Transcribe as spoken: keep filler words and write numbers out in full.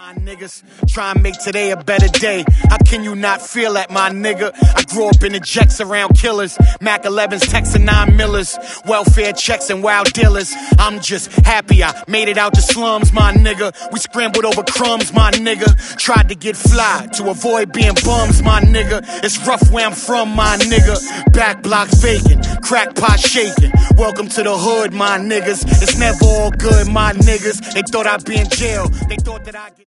My niggas try and make today a better day. How can you not feel that, my nigga? I grew up in the jacks around killers, Mac elevens, Texas nine millers, welfare checks and wild dealers. I'm just happy I made it out the slums, my nigga. We scrambled over crumbs, my nigga. Tried to get fly to avoid being bums, my nigga. It's rough where I'm from, my nigga. Back blocks vacant, crack pot shaking. Welcome to the hood, my niggas. It's never all good, my niggas. They thought I'd be in jail. They thought that I'd get